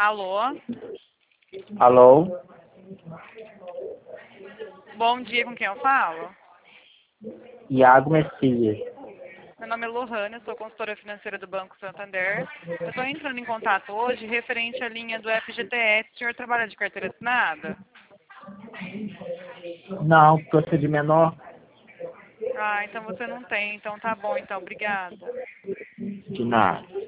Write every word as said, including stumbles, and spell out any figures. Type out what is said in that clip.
Alô? Alô? Bom dia, com quem eu falo? Iago Messias. Meu nome é Lohane, eu sou consultora financeira do Banco Santander. Eu estou entrando em contato hoje referente à linha do F G T S. O senhor trabalha de carteira assinada? Não, porque eu sou de menor. Ah, então você não tem. Então tá bom, então. Obrigada. De nada.